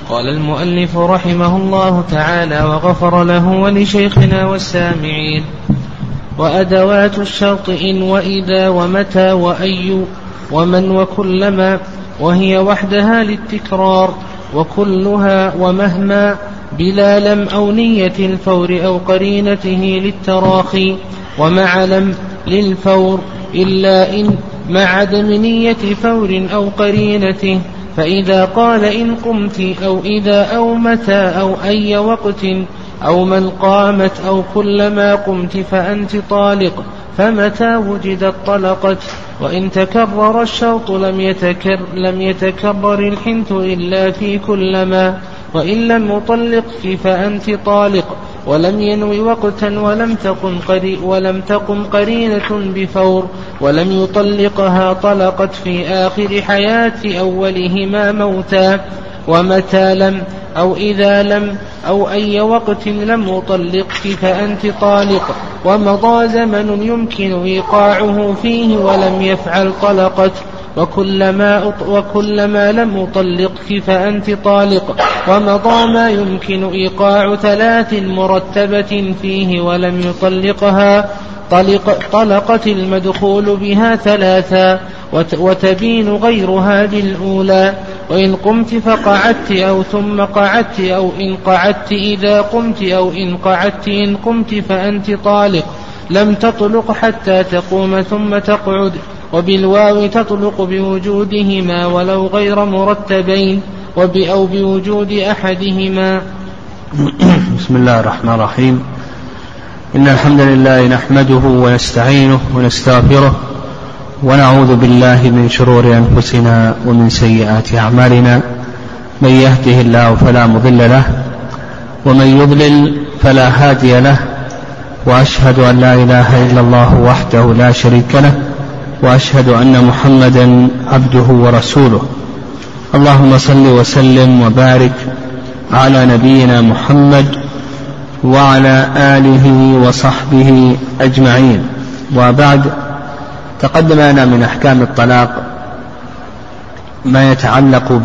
قال المؤلف رحمه الله تعالى وغفر له ولشيخنا والسامعين: وأدوات الشرط إن وإذا ومتى وأي ومن وكلما، وهي وحدها للتكرار، وكلها ومهما بلا لم أو نية الفور أو قرينته للتراخي، ومع لم للفور إلا إن مع عدم نية فور أو قرينته. فإذا قال إن قمت أو إذا أو متى أو أي وقت أو من قامت أو كلما قمت فأنت طالق، فمتى وجدت طلقت. وإن تكرر الشرط لم يتكرر الحنث إلا في كلما، وإن لم يطلقك فأنت طالق، ولم ينوي وقتا ولم تقم قرينة بفور، ولم يطلقها طلقت في آخر حياة أولهما موتا. ومتى لم أو إذا لم أو أي وقت لم يطلقك فأنت طالق، ومضى زمن يمكن إيقاعه فيه ولم يفعل طلقت. وكلما لم يطلقك فأنت طالق، ومضى ما يمكن إيقاع 3 مرتبة فيه ولم يطلقها طلقت المدخول بها 3، وتبين غيرها بالأولى. وإن قمت فقعدت أو ثم قعدت أو إن قعدت إذا قمت أو إن قعدت إن قمت فأنت طالق، لم تطلق حتى تقوم ثم تقعد. وبالواو تطلق بوجودهما ولو غير مرتبين، أو بوجود أحدهما. بسم الله الرحمن الرحيم. إن الحمد لله نحمده ونستعينه ونستغفره، ونعوذ بالله من شرور أنفسنا ومن سيئات أعمالنا. من يهده الله فلا مضل له، ومن يضلل فلا هادي له. وأشهد أن لا إله إلا الله وحده لا شريك له، وأشهد أن محمدا عبده ورسوله. اللهم صل وسلم وبارك على نبينا محمد وعلى آله وصحبه أجمعين. وبعد، تقدم لنا من أحكام الطلاق ما يتعلق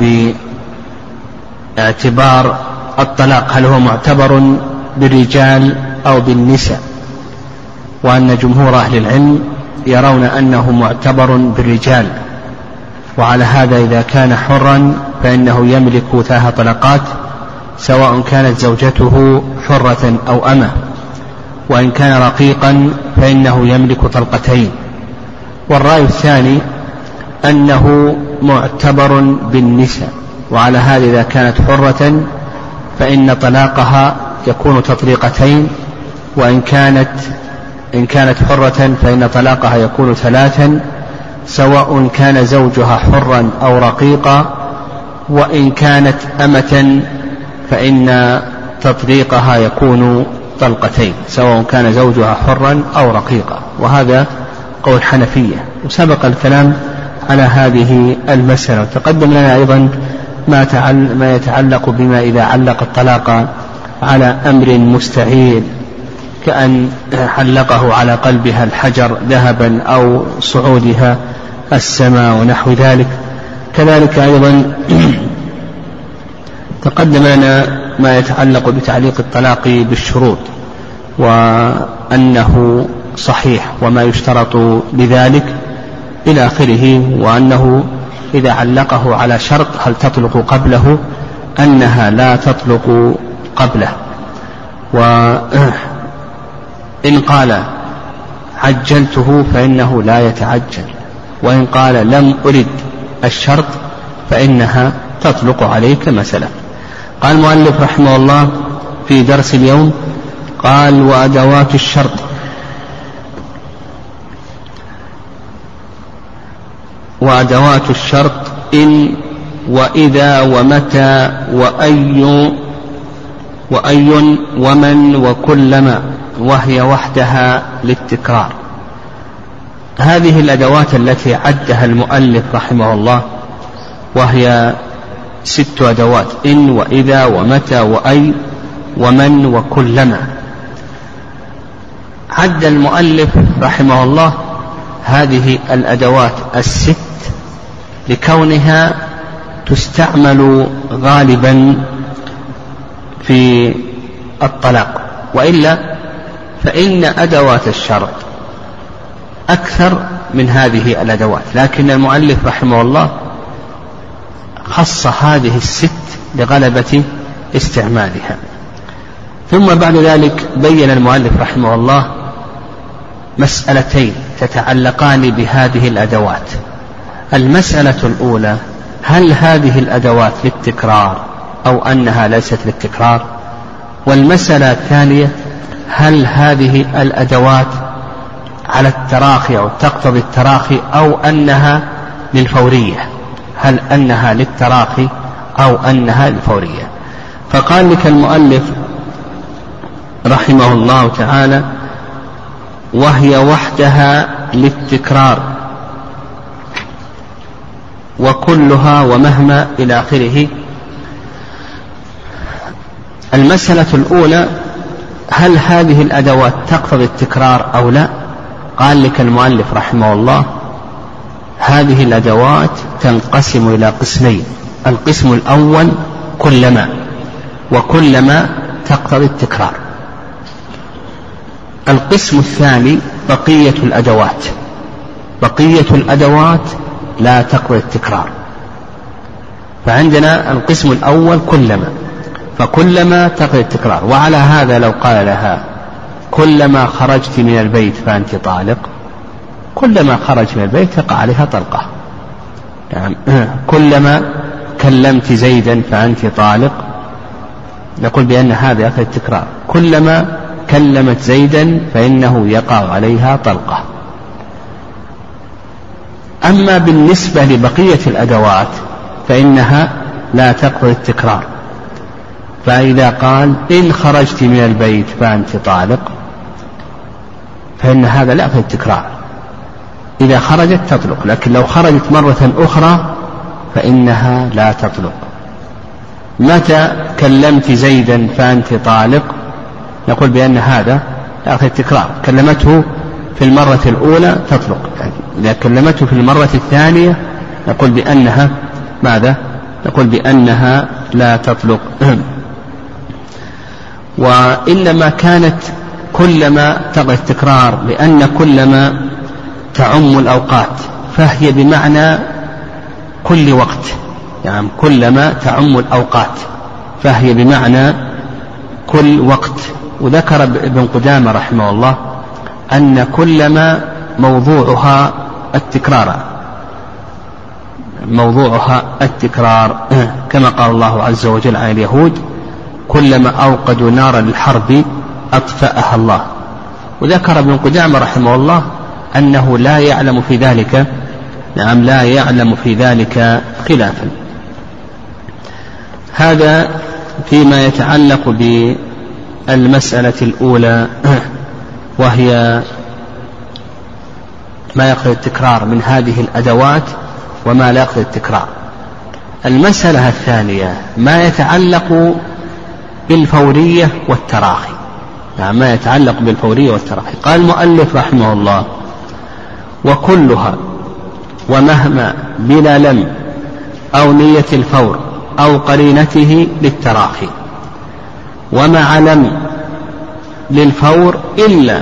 باعتبار الطلاق، هل هو معتبر بالرجال أو بالنساء، وأن جمهور أهل العلم يرون أنه معتبر بالرجال. وعلى هذا إذا كان حرا فإنه يملك 3 طلقات، سواء كانت زوجته حرة أو أمة. وإن كان رقيقا فإنه يملك طلقتين. والرأي الثاني أنه معتبر بالنساء، وعلى هذا إذا كانت حرة فإن طلاقها يكون تطليقتين، وإن كانت حرة فإن طلاقها يكون 3، سواء كان زوجها حرا أو رقيقا. وإن كانت أمة فإن تطليقها يكون طلقتين، سواء كان زوجها حرا أو رقيقا. وهذا قول حنفية، وسبق الكلام على هذه المسألة. وتقدم لنا أيضا ما يتعلق بما إذا علق الطلاق على أمر مستحيل، كأن علقه على قلبها الحجر ذهبا أو صعودها السماء ونحو ذلك. كذلك أيضا تقدم لنا ما يتعلق بتعليق الطلاق بالشروط، وأنه صحيح وما يشترط بذلك إلى آخره، وأنه إذا علقه على شرط هل تطلق قبله، أنها لا تطلق قبله. وإن قال عجلته فإنه لا يتعجل، وإن قال لم أرد الشرط فإنها تطلق عليك مثلا. قال المؤلف رحمه الله في درس اليوم، قال: وأدوات الشرط. وأدوات الشرط إن وإذا ومتى وأي ومن وكلما، وهي وحدها للتكرار. هذه الأدوات التي عدها المؤلف رحمه الله، وهي 6 أدوات: إن وإذا ومتى وأي ومن وكلما. عد المؤلف رحمه الله هذه الأدوات 6 لكونها تستعمل غالبا في الطلاق، وإلا فإن أدوات الشرط أكثر من هذه الأدوات، لكن المؤلف رحمه الله خص هذه الست لغلبة استعمالها. ثم بعد ذلك بين المؤلف رحمه الله مسألتين تتعلقان بهذه الأدوات. المسألة الأولى: هل هذه الأدوات للتكرار أو أنها ليست للتكرار؟ والمسألة الثانية: هل هذه الأدوات على التراخي أو تقتضي التراخي أو أنها للفورية؟ هل أنها للتراخي أو أنها للفورية؟ فقال لك المؤلف رحمه الله تعالى: وهي وحدها للتكرار وكلها ومهما إلى آخره. المسألة الأولى: هل هذه الأدوات تقتضي التكرار أو لا؟ قال لك المؤلف رحمه الله: هذه الأدوات تنقسم إلى قسمين. القسم الأول كلما، وكلما تقتضي التكرار. القسم الثاني بقية الأدوات. بقية الأدوات لا تقتضي التكرار. فعندنا القسم الأول كلما، فكلما تقتضي التكرار. وعلى هذا لو قال لها: كلما خرجت من البيت فأنت طالق، كلما خرجت من البيت تقع عليها طلقة. يعني كلما كلمت زيدا فأنت طالق، نقول بأن هذا يقتضي التكرار. كلما كلمت زيدا فإنه يقع عليها طلقة. أما بالنسبة لبقية الأدوات فإنها لا تقتضي التكرار. فإذا قال: إن خرجت من البيت فأنت طالق، فإن هذا لا يقتضي التكرار. إذا خرجت تطلق، لكن لو خرجت مرة أخرى فإنها لا تطلق. متى كلمت زيدا فأنت طالق، نقول بأن هذا لا يقتضي التكرار. كلمته في المرة الأولى تطلق، إذا كلمته في المرة الثانية نقول بأنها ماذا؟ نقول بأنها لا تطلق. وإنما كانت كلما تقتضي التكرار لأن كلما تعم الأوقات، فهي بمعنى كل وقت. يعني كلما تعم الأوقات فهي بمعنى كل وقت. وذكر ابن قدامة رحمه الله أن كلما موضوعها التكرار، موضوعها التكرار، كما قال الله عز وجل عن اليهود: كلما أوقدوا نارا للحرب أطفأها الله. وذكر ابن قدامة رحمه الله أنه لا يعلم في ذلك، نعم، لا يعلم في ذلك خلافا. هذا فيما يتعلق بالمسألة الأولى، وهي ما يقتضي التكرار من هذه الأدوات وما لا يقتضي التكرار. المسألة الثانية ما يتعلق بالفورية والتراخي. نعم، ما يتعلق بالفورية والتراخي. قال المؤلف رحمه الله: وكلها ومهما بلا لم أو نية الفور أو قرينته للتراخي، ومع لم للفور إلا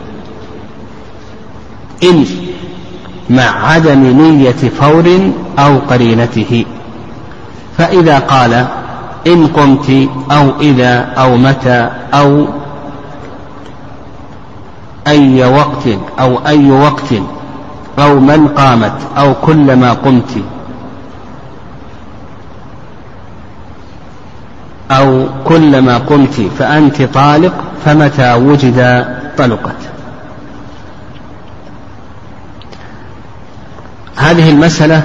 إن مع عدم نية فور أو قرينته. فإذا قال: إن قمت أو إذا أو متى أو أي وقت أو أي وقت أو من قامت أو كلما قمت أو كلما قمت فأنت طالق، فمتى وجد طلقت. هذه المسألة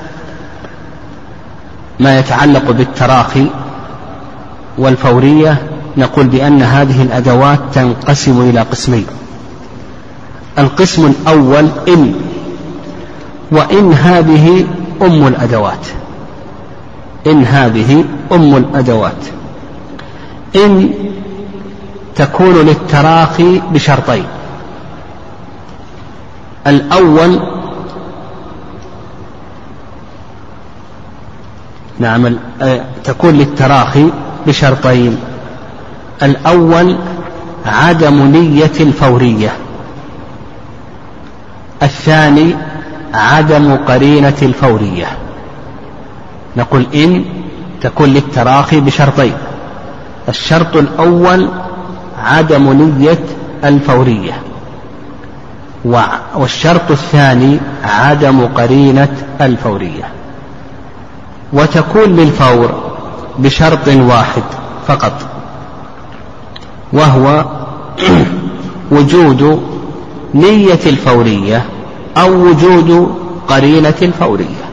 ما يتعلق بالتراخي والفورية، نقول بأن هذه الأدوات تنقسم إلى قسمين. القسم الأول إن، وإن هذه أم الأدوات. إن هذه أم الأدوات. إن تكون للتراخي بشرطين: الأول نعم تكون للتراخي بشرطين: الأول عدم نية الفورية، الثاني عدم قرينة الفورية. نقول إن تكون للتراخي بشرطين: الشرط الأول عدم نية الفورية، والشرط الثاني عدم قرينة الفورية. وتكون للفور بشرط واحد فقط، وهو وجود نية الفورية أو وجود قرينة الفورية.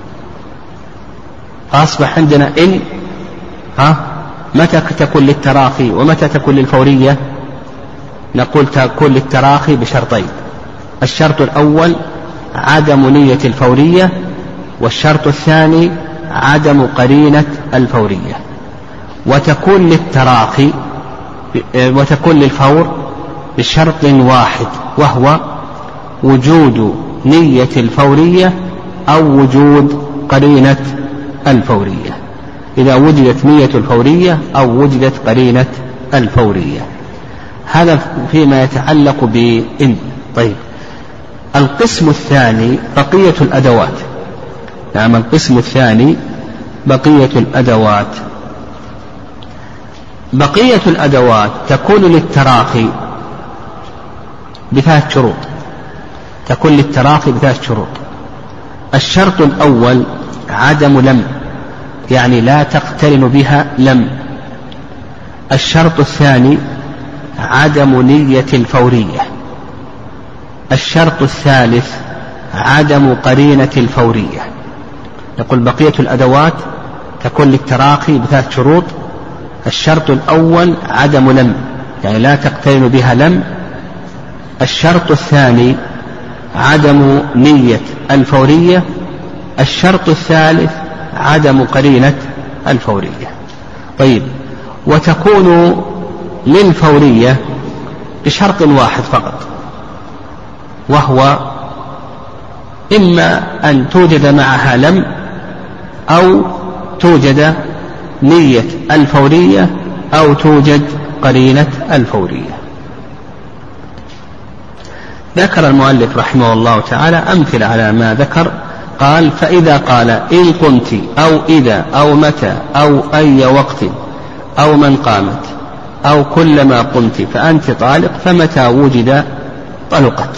فأصبح عندنا إن متى تكون للتراخي ومتى تكون للفورية؟ نقول تكون للتراخي بشرطين: الشرط الأول عدم نية الفورية، والشرط الثاني عدم قرينة الفورية. وتكون للتراخي وتكون للفور بشرط واحد، وهو وجود نية الفورية أو وجود قرينة الفورية. إذا وجدت نية الفورية أو وجدت قرينة الفورية. هذا فيما يتعلق بإن. طيب، القسم الثاني بقية الأدوات. نعم، القسم الثاني بقية الأدوات. بقية الأدوات تكون للتراخي بثلاث شروط. تكون للتراخي بثلاث شروط: الشرط الأول عدم لم، يعني لا تقترن بها لم. الشرط الثاني عدم نية الفورية. الشرط الثالث عدم قرينة الفورية. نقول بقية الأدوات تكون للتراخي بثلاث شروط: الشرط الأول عدم لم، يعني لا تقترن بها لم. الشرط الثاني عدم نية الفورية. الشرط الثالث عدم قرينة الفورية. طيب، وتكون للفورية بشرط واحد فقط، وهو إما أن توجد معها لم أو توجد نية الفورية أو توجد قرينة الفورية. ذكر المؤلف رحمه الله تعالى أمثلة على ما ذكر. قال: فإذا قال إن قمت أو إذا أو متى أو أي وقت أو من قامت أو كلما قمت فأنت طالق، فمتى وجد طلقت.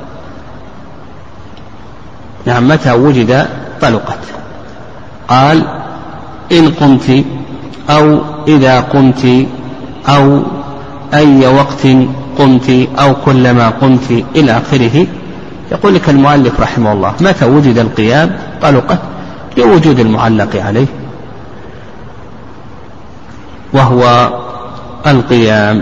نعم، متى وجد طلقت. قال: إن قمت أو إذا قمت أو أي وقت قمت أو كلما قمت إلى آخره. يقول لك المؤلف رحمه الله: متى وجد القيام طلقت، لوجود المعلق عليه وهو القيام.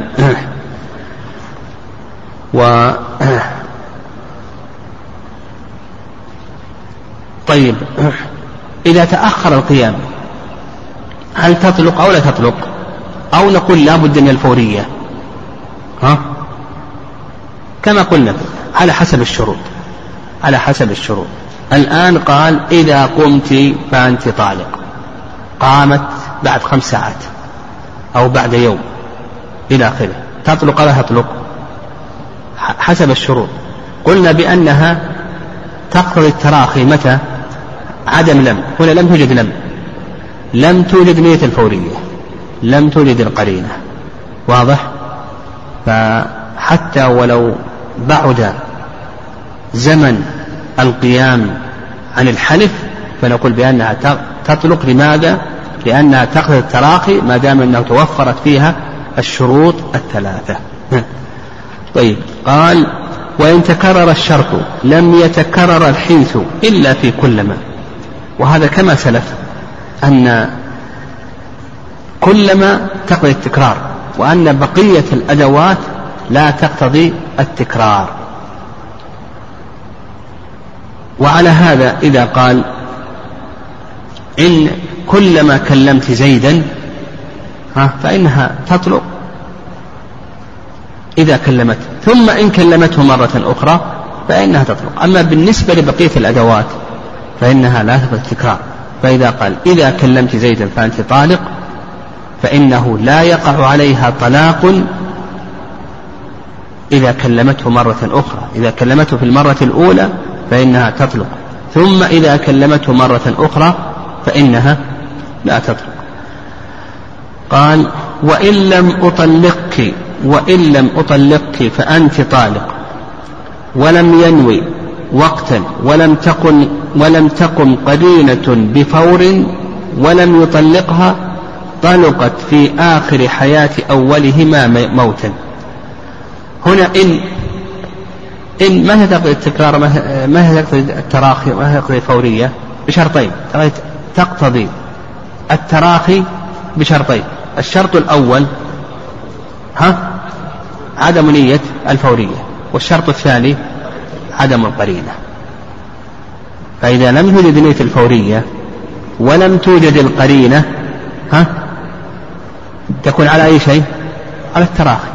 طيب، إذا تأخر القيام هل تطلق أو لا تطلق؟ أو نقول لا بد من الفورية؟ كما قلنا على حسب الشروط. على حسب الشروط. الآن قال: إذا قمت فأنت طالق. قامت بعد 5 ساعات أو بعد يوم إلى آخره، تطلق ولا تطلق؟ حسب الشروط. قلنا بأنها تقتضي التراخي متى؟ عدم لم. هنا لم توجد لم، لم توجد نية الفورية، لم توجد القرينة. واضح؟ فحتى ولو بعد زمن القيام عن الحلف فنقول بأنها تطلق. لماذا؟ لأنها تقتضي التراخي ما دام أنه توفرت فيها الشروط الثلاثة. طيب، قال: وإن تكرر الشرط لم يتكرر الحنث إلا في كلما. وهذا كما سلف أن كلما تقتضي التكرار، وأن بقية الأدوات لا تقتضي التكرار. وعلى هذا إذا قال: إن كلما كلمت زيدا فإنها تطلق إذا كلمت، ثم إن كلمته مرة أخرى فإنها تطلق. أما بالنسبة لبقية الأدوات فإنها لا تقتضي التكرار، فإذا قال إذا كلمت زيدا فأنت طالق، فإنه لا يقع عليها طلاق إذا كلمته مرة أخرى. إذا كلمته في المرة الأولى فإنها تطلق، ثم إذا كلمته مرة أخرى فإنها لا تطلق. قال وإن لم أطلقك فأنت طالق، ولم ينوي وقتا ولم تقم قرينة بفور ولم يطلقها، طلقت في آخر حياة أولهما موتا. هنا إن ما هي تقضي التكرار، ما هي تقضي التراخي، ما هي تقضي الفورية؟ بشرطين. تقتضي التراخي بشرطين. الشرط الأول عدم نية الفورية، والشرط الثاني عدم القرينة. فإذا لم توجد نية الفورية ولم توجد القرينة تكون على أي شيء؟ على التراخي.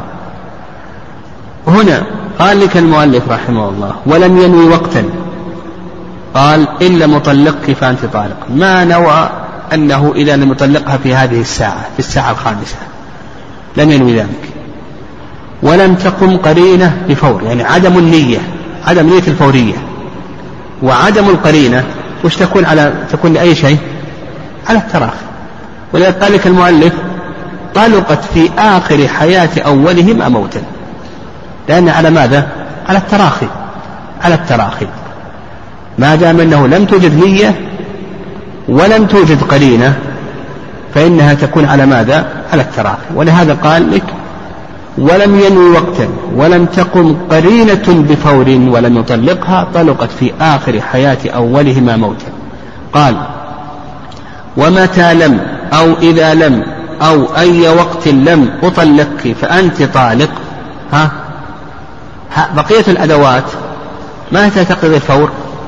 هنا قال لك المؤلف رحمه الله ولم ينوي وقتا، قال إن لم أطلقك فأنت طالق، ما نوى أنه إذا لم يطلقها في هذه الساعة، في الساعة الخامسة، لم ينوي ذلك. ولم تقم قرينة بفور، يعني عدم النية، عدم نية الفورية. وعدم القرينة وش تكون؟ تكون لأي شيء؟ على التراخي. ولذلك قال لك المؤلف طلقت في آخر حياة أولهما موتا، لأن على ماذا؟ على التراخي. على التراخي ما دام أنه لم توجد نية ولم توجد قرينة فإنها تكون على ماذا؟ على التراخي. ولهذا قال لك ولم ينوي وقتا ولم تقم قرينة بفور ولم يطلقها، طلقت في آخر حياة أولهما موتا. قال ومتى لم أو إذا لم أو أي وقت لم أطلقك فأنت طالق. بقية الأدوات ما تقضي الفور؟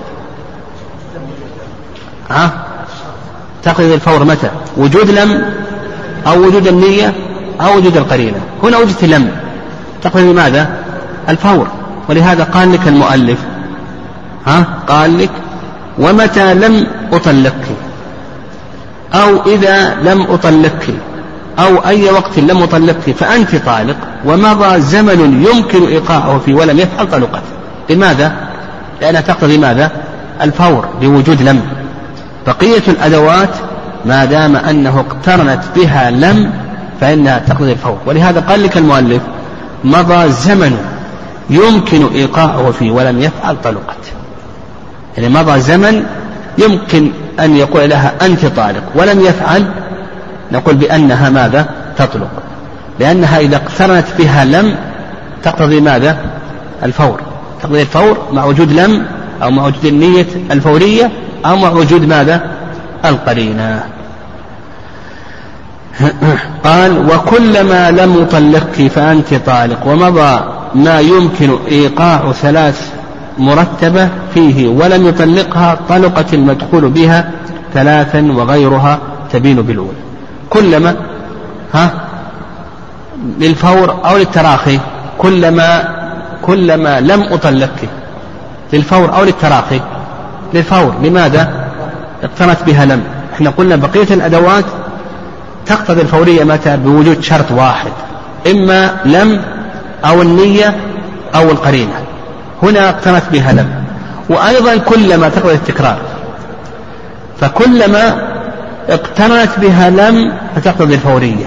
تقضي الفور متى؟ وجود لم أو وجود النية أو وجود القرينة. هنا وجدت لم تقضي ماذا؟ الفور. ولهذا قال لك المؤلف قال لك ومتى لم أطلقك أو إذا لم أطلقك أو أي وقت لم أطلقك فأنت طالق، ومضى زمن يمكن إيقاعه فيه ولم يفعل، طلقت. لماذا؟ لأنها تقتضي ماذا؟ الفور بوجود لم. بقية الأدوات ما دام أنه اقترنت بها لم فإنها تقتضي الفور. ولهذا قال لك المؤلف مضى زمن يمكن إيقاعه فيه ولم يفعل، طلقت. يعني مضى زمن يمكن أن يقول لها أنت طالق ولم يفعل، نقول بأنها ماذا؟ تطلق، لأنها إذا اقترنت بها لم تقتضي ماذا؟ الفور. تقضي الفور مع وجود لم أو مع وجود النية الفورية أو مع وجود ماذا؟ القرينة. قال وكلما لم يطلقك فأنت طالق، ومضى ما يمكن إيقاع ثلاث مرتبة فيه ولم يطلقها، طلقت المدخول بها ثلاثا وغيرها تبين بالأولى. كلما للفور أو للتراخي؟ كلما لم أطلقك، للفور أو للتراخي؟ للفور. لماذا؟ اقترنت بها لم. احنا قلنا بقية الأدوات تقتضي الفورية متى؟ بوجود شرط واحد، إما لم أو النية أو القرينة. هنا اقترنت بها لم. وأيضا كلما تقتضي التكرار، فكلما اقترنت بها لم فتقتضي الفورية،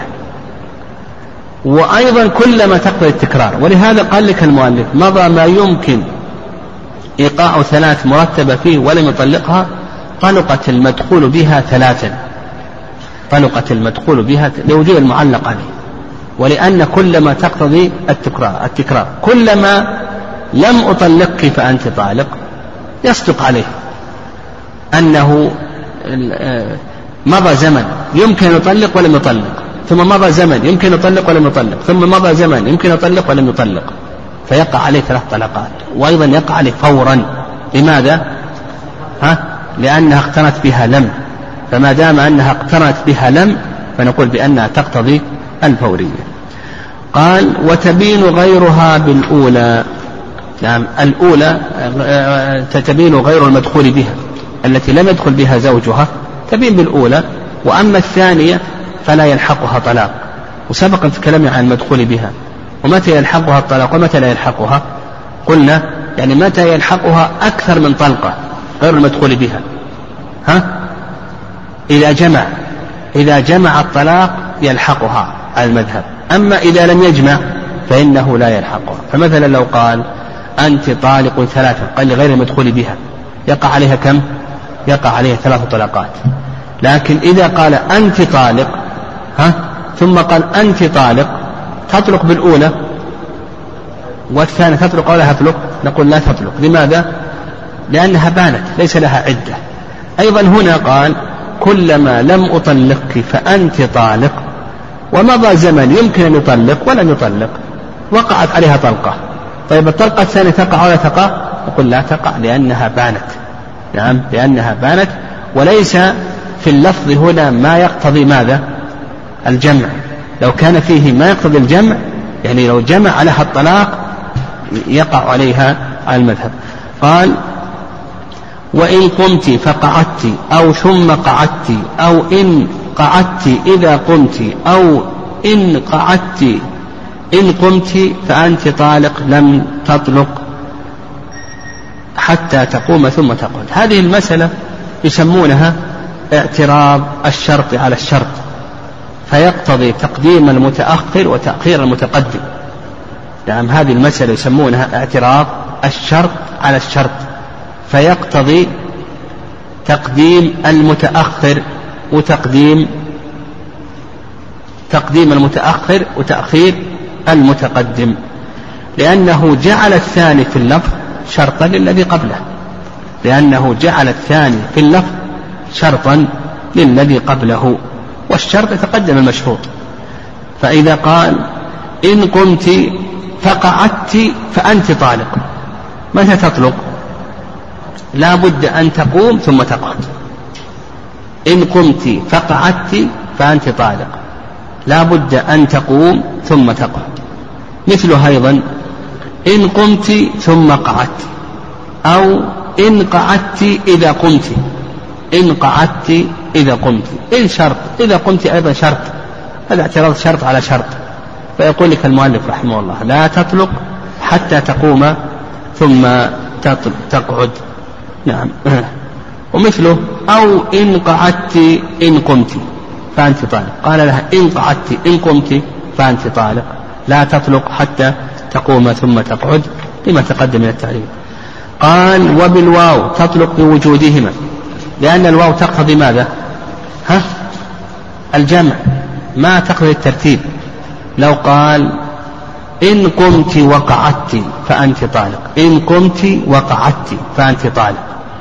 وأيضا كلما تقتضي التكرار. ولهذا قال لك المؤلف مضى ما يمكن إيقاع ثلاث مرتبة فيه ولم يطلقها، طلقت المدخول بها ثلاثا. طلقت المدخول بها لوجود المعلق عليه، ولأن كلما تقتضي التكرار. كلما لم أطلقك فأنت طالق يصدق عليه أنه مضى زمن يمكن أن يطلق ولم يطلق، ثم مضى زمن يمكن أن يطلق ولم يطلق، ثم مضى زمن يمكن أن يطلق ولم يطلق، فيقع عليه ثلاث طلقات. وأيضا يقع عليه فورا. لماذا؟ لأنها اقترنت بها لم. فما دام أنها اقترنت بها لم فنقول بأنها تقتضي الفورية. قال وتبين غيرها بالأولى. نعم، الأولى تبين غير المدخول بها التي لم يدخل بها زوجها، تبين بالأولى، وأما الثانية فلا يلحقها طلاق. وسبق في كلامي عن المدخول بها، ومتى يلحقها الطلاق ومتى لا يلحقها. قلنا يعني متى يلحقها أكثر من طلقة غير المدخول بها، إذا جمع الطلاق يلحقها على المذهب. أما إذا لم يجمع فإنه لا يلحقها. فمثلا لو قال أنت طالق 3 قال لغير المدخول بها، يقع عليها كم؟ يقع عليها 3 طلقات. لكن إذا قال أنت طالق ثم قال أنت طالق، تطلق بالأولى والثانية تطلق أو لا تطلق؟ نقول لا تطلق. لماذا؟ لأنها بانت ليس لها عدة. أيضا هنا قال كلما لم أطلقك فأنت طالق، ومضى زمن يمكن أن يطلق ولم يطلق، وقعت عليها طلقة. طيب الطلقة الثانية تقع ولا تقع؟ نقول لا تقع لأنها بانت. نعم، لأنها بانت. وليس في اللفظ هنا ما يقتضي ماذا؟ الجمع. لو كان فيه ما يقتضي الجمع، يعني لو جمع لها الطلاق يقع عليها على المذهب. قال وإن قمت فقعدت أو ثم قعدت أو إن قعدت إذا قمت أو إن قعدت إن قمت فأنت طالق لم تطلق حتى تقوم ثم تقعد. هذه المسألة يسمونها اعتراض الشرط على الشرط، فيقتضي تقديم المتأخر وتأخير المتقدم. نعم، هذه المسألة يسمونها اعتراض الشرط على الشرط، فيقتضي تقديم المتأخر وتقديم المتأخر وتأخير المتقدم، لأنه جعل الثاني في اللفظ شرطا للذي قبله، لأنه جعل الثاني في اللفظ شرطا للذي قبله، والشرط يتقدم المشروط. فإذا قال إن قمت فقعدت فأنت طالق، متى تطلق؟ لا بد أن تقوم ثم تقعد. إن قمت فقعدت فأنت طالق، لا بد أن تقوم ثم تقعد. مثله أيضا إن قمت ثم قعدت، أو إن قعدت إذا قمت، إن قعدت إذا قمت، إن شرط إذا قمت أيضا شرط، هذا اعتراض شرط على شرط. فيقول لك المؤلف رحمه الله لا تطلق حتى تقوم ثم تقعد. نعم. ومثله أو إن قعدت إن قمت فأنت طالق، قال لها إن قعدت إن قمت فأنت طالق، لا تطلق حتى تقوم ثم تقعد، لما تقدم من التعريف. قال وبالواو تطلق بوجودهما، لأن الواو تقتضي ماذا؟ الجمع، ما تقتضي الترتيب. لو قال إن قمت وقعدت فأنت طالق، إن قمت وقعدت فأنت طالق،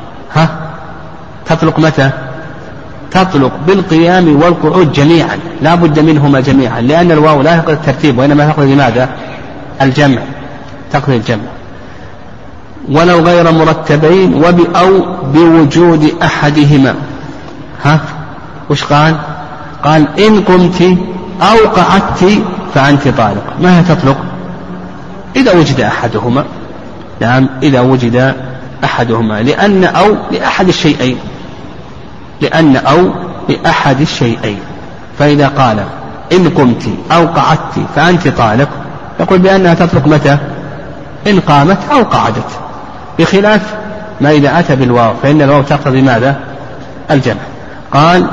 تطلق متى؟ تطلق بالقيام والقعود جميعا، لا بد منهما جميعا، لأن الواو لا تقتضي الترتيب وإنما تقتضي ماذا؟ الجمع، تقتضي الجمع. ولو غير مرتبين أو بوجود أحدهما. وش قال؟ قال إن قمت أو قعدت فأنت طالق، ما هي تطلق؟ إذا وجد أحدهما. نعم، إذا وجد أحدهما، لأن أو لأحد الشيئين، لأن أو لأحد الشيئين. فإذا قال إن قمت أو قعدت فأنت طالق، يقول بأنها تطلق متى؟ إن قامت أو قعدت، بخلاف ما إذا أتى بالواو، فإن الواو تقتضي ماذا؟ الجمع. قال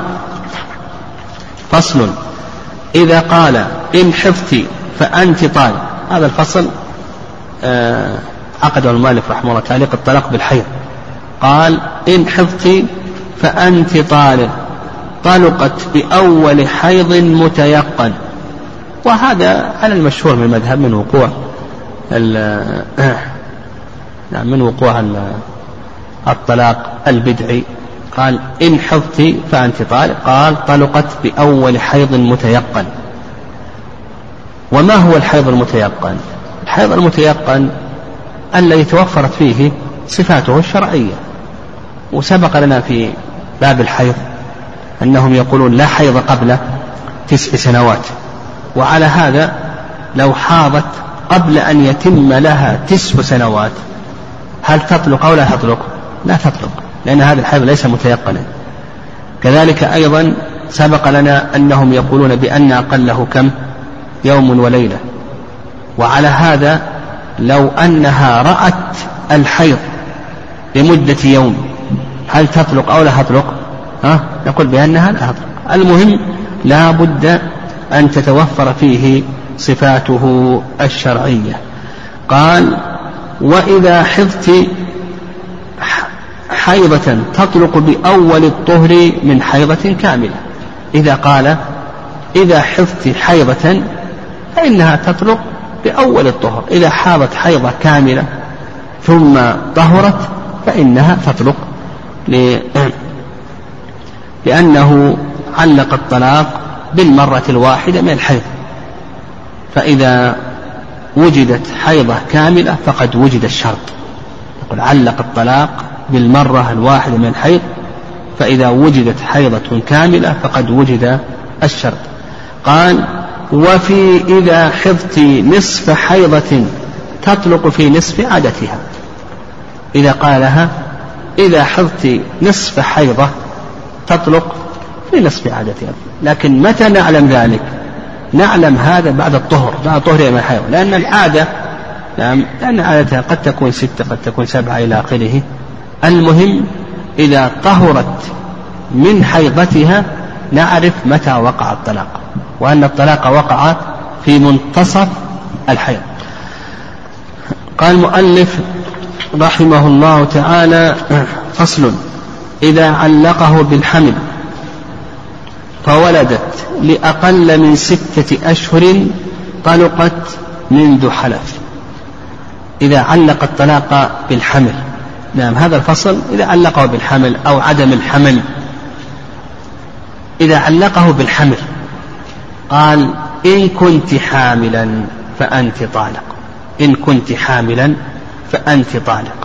فصل إذا قال إن حفظت فأنت طالق. هذا الفصل عقده المؤلف رحمه الله تعليق الطلاق بالحيض. قال إن حفظت فأنت طالق طلقت بأول حيض متيقن. وهذا على المشهور من المذهب من وقوع الطلاق البدعي. قال إن حفظت فأنت طالق، قال طلقت بأول حيض متيقن. وما هو الحيض المتيقن؟ الحيض المتيقن الذي توفرت فيه صفاته الشرعية. وسبق لنا في باب الحيض أنهم يقولون لا حيض قبل 9 سنوات، وعلى هذا لو حاضت قبل أن يتم لها 9 سنوات هل تطلق أو لا تطلق؟ لا تطلق، لأن هذا الحيض ليس متيقنا. كذلك أيضا سبق لنا أنهم يقولون بأن أقله كم؟ يوم وليلة. وعلى هذا لو أنها رأت الحيض لمدة يوم هل تطلق أو لا تطلق؟ نقول بأنها لا تطلق. المهم لا بد أن تتوفر فيه صفاته الشرعية. قال وإذا حضت حيضة تطلق بأول الطهر من حيضة كاملة. إذا قال إذا حضت حيضة فإنها تطلق بأول الطهر، إذا حاضت حيضة كاملة ثم طهرت فإنها تطلق، لأنه علق الطلاق بالمرة الواحدة من الحيض، فإذا وجدت حيضة كاملة فقد وجد الشرط. يقول علق الطلاق بالمرة الواحدة من الحيض، فإذا وجدت حيضة كاملة فقد وجد الشرط. قال وفي إذا حضت نصف حيضة تطلق في نصف عادتها. إذا قالها إذا حضت نصف حيضة تطلق في نصف عادتها، لكن متى نعلم ذلك؟ نعلم هذا بعد الطهر، بعد طهر من الحيض، لأن العادة لأن عادتها قد تكون 6 قد تكون 7 إلى آخره. المهم إذا طهرت من حيضتها نعرف متى وقع الطلاق، وأن الطلاق وقع في منتصف الحيض. قال المؤلف رحمه الله تعالى فصل إذا علقه بالحمل فولدت لأقل من 6 أشهر طلقت منذ حلف. إذا علق الطلاق بالحمل، هذا الفصل إذا علقه بالحمل أو عدم الحمل. إذا علقه بالحمل قال إن كنت حاملا فأنت طالق، إن كنت حاملا فأنت طالق.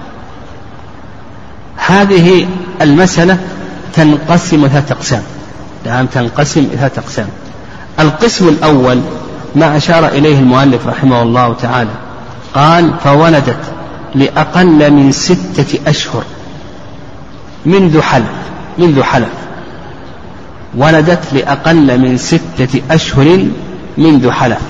هذه المسألة تنقسم إلى أقسام، تنقسم إلى أقسام. القسم الأول ما أشار إليه المؤلف رحمه الله تعالى، قال فولدت لأقل من 6 أشهر منذ حلف، ولدت لأقل من 6 أشهر منذ حلف.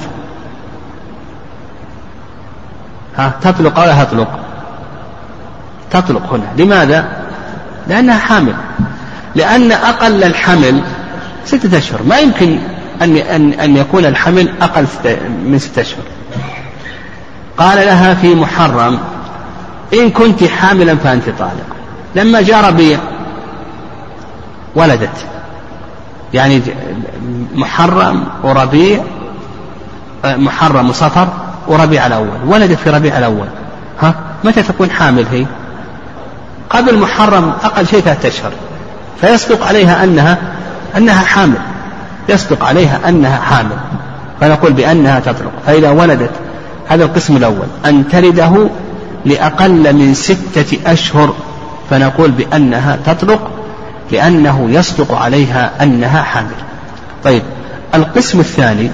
تطلق أو لا تطلق؟ تطلق هنا. لماذا؟ لأنها حامل، لأن أقل الحمل 6 أشهر، ما يمكن أن يكون الحمل أقل من 6 أشهر. قال لها في محرم إن كنت حاملا فأنت طالق. لما جاء ربيع ولدت، يعني محرم وربيع، محرم وصفر وربيع الأول، ولدت في ربيع الأول. متى تكون حامل هي؟ قبل محرم أقل شيء 3 أشهر، فيصدق عليها أنها حامل، يصدق عليها أنها حامل، فنقول بأنها تطلق. فإذا ولدت، هذا القسم الأول، أن تلده لأقل من 6 أشهر فنقول بأنها تطلق، لأنه يصدق عليها أنها حامل. طيب القسم الثاني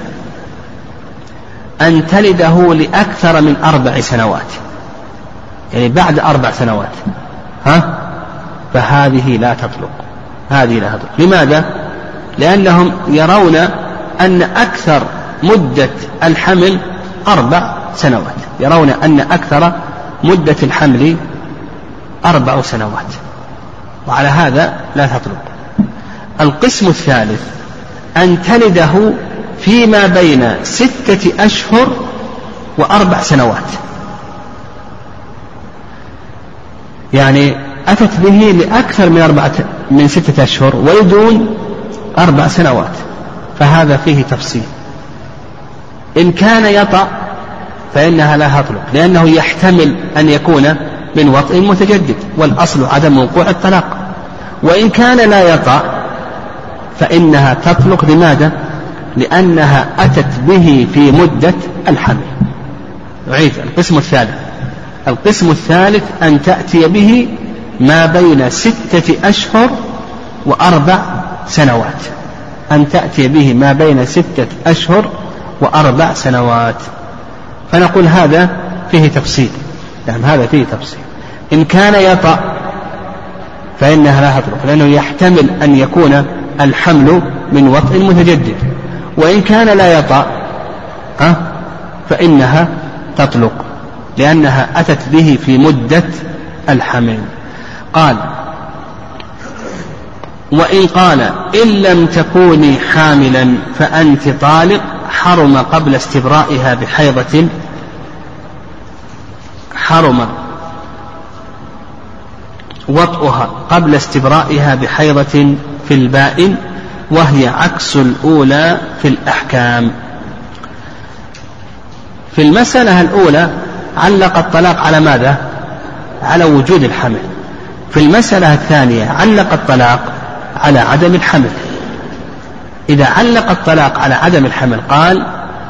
أن تلده لأكثر من 4 سنوات، يعني بعد 4 سنوات، فهذه لا تطلق، هذه لا تطلق. لماذا؟ لأنهم يرون أن أكثر مدة الحمل 4 سنوات، يرون أن أكثر مدة الحمل 4 سنوات، وعلى هذا لا تطلق. القسم الثالث أن تلده فيما بين 6 أشهر و4 سنوات، يعني أتت به لأكثر من 6 أشهر ولدون 4 سنوات، فهذا فيه تفصيل. إن كان يطأ فإنها لا تطلق، لأنه يحتمل أن يكون من وطء متجدد، والأصل عدم وقوع الطلاق. وإن كان لا يطأ فإنها تطلق. لماذا؟ لأنها أتت به في مدة الحمل. نعيد القسم الثالث. القسم الثالث أن تأتي به ما بين 6 أشهر و4 سنوات، أن تأتي به ما بين 6 أشهر و4 سنوات، فنقول هذا فيه تفصيل. هذا فيه تفصيل. إن كان يطأ فإنها لا تطلق، لأنه يحتمل أن يكون الحمل من وطء متجدد، وإن كان لا يطأ فإنها تطلق لأنها أتت به في مدة الحمل. قال: وإن قال إن لم تكوني حاملا فأنت طالق، حرم قبل استبرائها بحيضة، حرم وطئها قبل استبرائها بحيضة في البائن، وهي عكس الأولى في الأحكام. في المسألة الأولى علق الطلاق على ماذا؟ على وجود الحمل. في المسألة الثانية علق الطلاق على عدم الحمل. إذا علق الطلاق على عدم الحمل قال: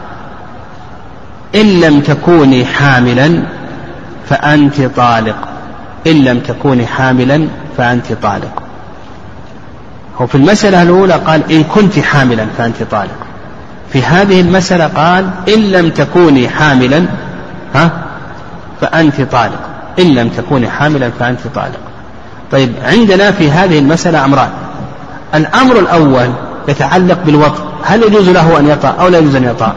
إن لم تكوني حاملا فأنت طالق، إن لم تكوني حاملا فأنت طالق. وفي المسألة الأولى قال: إن كنت حاملا فأنت طالق. في هذه المسألة قال: إن لم تكوني حاملا فأنت طالق، إن لم تكوني حاملا فأنت طالق. طيب، عندنا في هذه المسألة أمران. الأمر الأول يتعلق بالوطء، هل يجوز له أن يطأ أو لا يجوز أن يطأ؟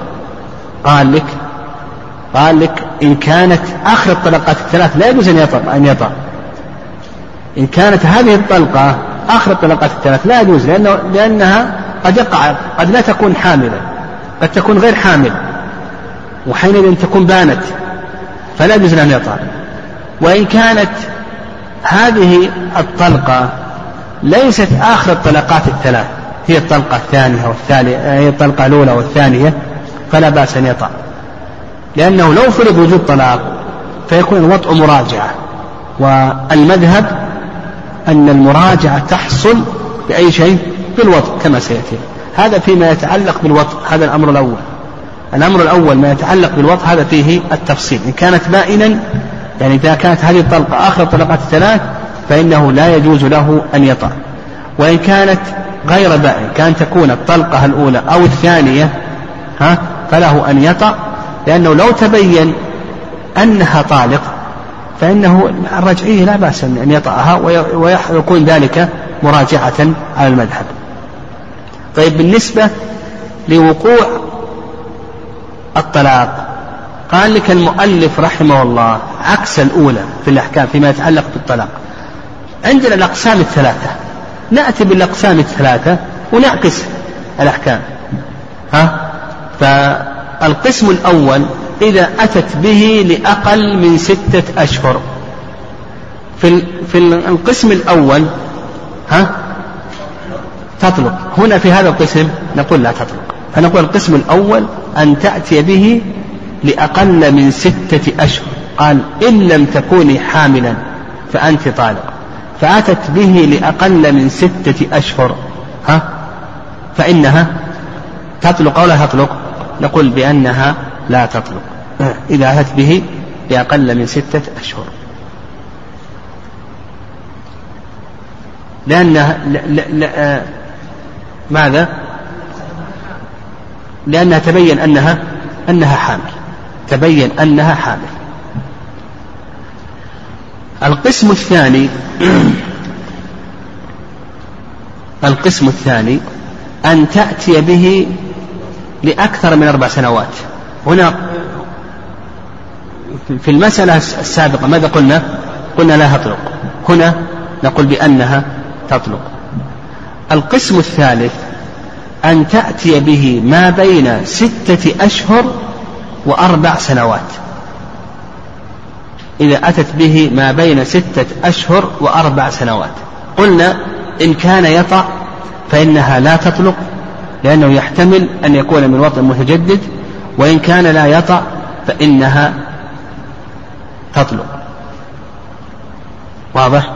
قال لك إن كانت آخر الطلقات الثلاث لا يجوز أن يطأ. إن كانت هذه الطلقة آخر الطلقات الثلاث لا يجوز، لأنها قد يقع، قد لا تكون حاملا، قد تكون غير حامل، وحينئذ تكون بانت، فلا يجوز أن يطأ. وإن كانت هذه الطلقة ليست آخر الطلقات الثلاث، هي الطلقة الثانية والثالثة، هي الطلقة الأولى والثانية، فلا بأس أن يطأ، لأنه لو فرض وجود طلاق فيكون الوطء مراجعة، والمذهب أن المراجعة تحصل بأي شيء؟ بالوطء كما سيأتي. هذا فيما يتعلق بالوطء، هذا الأمر الأول. الأمر الأول ما يتعلق بالوطء هذا فيه التفصيل. إن كانت بائنا، يعني إذا كانت هذه الطلقة آخر الطلقات الثلاث فإنه لا يجوز له أن يطأ. وإن كانت غير بائن، كان تكون الطلقة الأولى أو الثانية فله أن يطأ، لأنه لو تبين أنها طالق فإنه الرجعية لا بأس أن يطأها، ويكون ذلك مراجعة على المذهب. طيب، بالنسبة لوقوع الطلاق قال لك المؤلف رحمه الله عكس الأولى في الأحكام فيما يتعلق بالطلاق. عندنا الأقسام الثلاثة، نأتي بالأقسام الثلاثة ونعكس الأحكام. فالقسم الأول إذا أتت به لأقل من 6 أشهر. في القسم الأول تطلق. هنا في هذا القسم نقول لا تطلق، فنقول القسم الأول أن تأتي به لأقل من 6 أشهر. قال: إن لم تكوني حاملا فأنت طالق، فأتت به لأقل من 6 أشهر فإنها تطلق أو لا تطلق؟ نقول بأنها لا تطلق إذا أتت به لأقل من 6 أشهر، لأنها ماذا؟ لأنها تبين أنها حامل، تبين أنها حامل. القسم الثاني أن تأتي به لأكثر من 4 سنوات. هنا في المسألة السابقة ماذا قلنا؟ قلنا لا تطلق، هنا نقول بأنها تطلق. القسم الثالث أن تأتي به ما بين 6 أشهر و4 سنوات. إذا أتت به ما بين 6 أشهر و4 سنوات قلنا إن كان يطأ فإنها لا تطلق، لأنه يحتمل أن يكون من وطء متجدد، وإن كان لا يطأ فإنها تطلق. واضح؟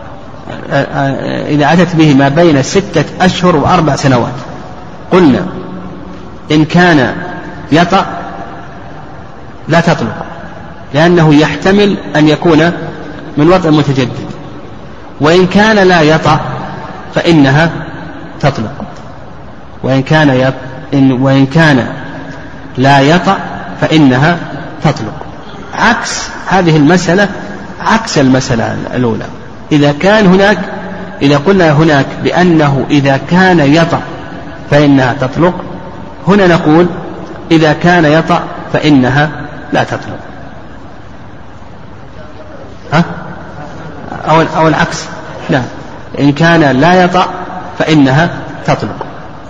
إذا أتت به ما بين 6 أشهر و4 سنوات قلنا إن كان يطأ لا تطلق، لأنه يحتمل أن يكون من وطء متجدد، وإن كان لا يطأ فإنها تطلق، وإن كان لا يطأ فإنها تطلق. عكس هذه المسألة، عكس المسألة الأولى. إذا كان هناك إذا قلنا هناك بأنه إذا كان يطأ فإنها تطلق، هنا نقول إذا كان يطأ فإنها لا تطلق. أو العكس، لا، إن كان لا يطأ فإنها تطلق،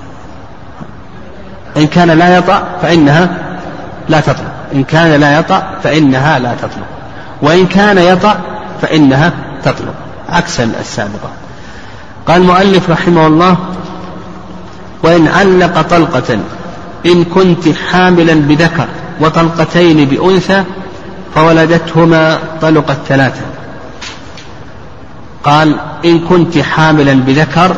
إن كان لا يطأ فإنها لا تطلق، إن كان لا يطأ فإنها لا تطلق، وإن كان يطأ فإنها تطلق، عكس السابقة. قال المؤلف رحمه الله: وإن علق طلقة إن كنت حاملا بذكر وطلقتين بأنثى فولدتهما طلقت 3. قال: إن كنت حاملا بذكر،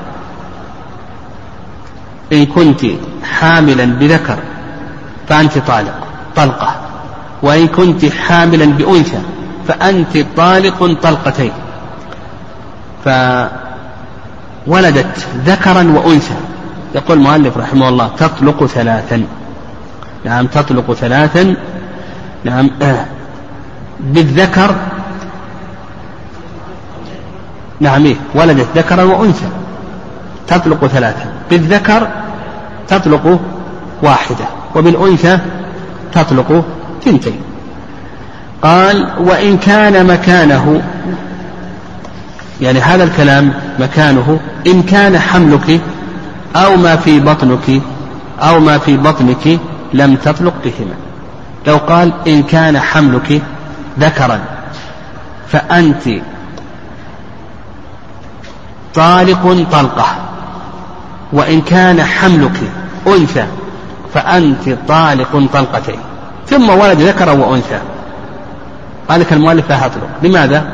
إن كنت حاملا بذكر فأنت طلقة، وإن كنت حاملا بأنثى فأنت طالق طلقتين. فولدت ذكرا وأنثى، يقول المؤلف رحمه الله: تطلق 3. نعم، تطلق 3. نعم، بالذكر. نعم، ولدت ذكرا وأنثى تطلق 3. بالذكر تطلق 1، وبالأنثى تطلق 2. قال: وإن كان مكانه، يعني هذا الكلام مكانه إن كان حملك أو ما في بطنك أو ما في بطنك لم تطلق بهما. لو قال: إن كان حملك ذكرا فأنت طالق طلقة، وإن كان حملك أنثى فأنت طالق طلقتين، ثم ولد ذكرا وأنثى، قال لك المؤلف: لا تطلق. لماذا؟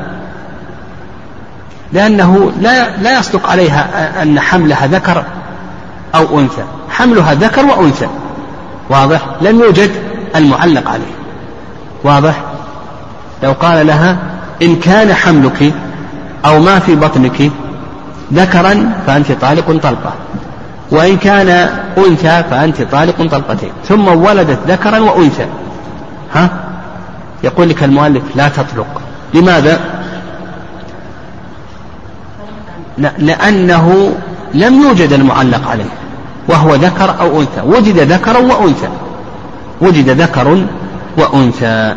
لأنه لا يصدق عليها أن حملها ذكر أو أنثى، حملها ذكر وأنثى، واضح؟ لم يوجد المعلق عليه، واضح؟ لو قال لها: إن كان حملك أو ما في بطنك ذكرا فأنت طالق طلقة، وإن كان أنثى فأنت طالق طلقتين، ثم ولدت ذكرا وأنثى، يقول لك المؤلف: لا تطلق. لماذا؟ لأنه لم يوجد المعلق عليه وهو ذكر أو أنثى، وجد ذكر وأنثى، وجد ذكر وأنثى.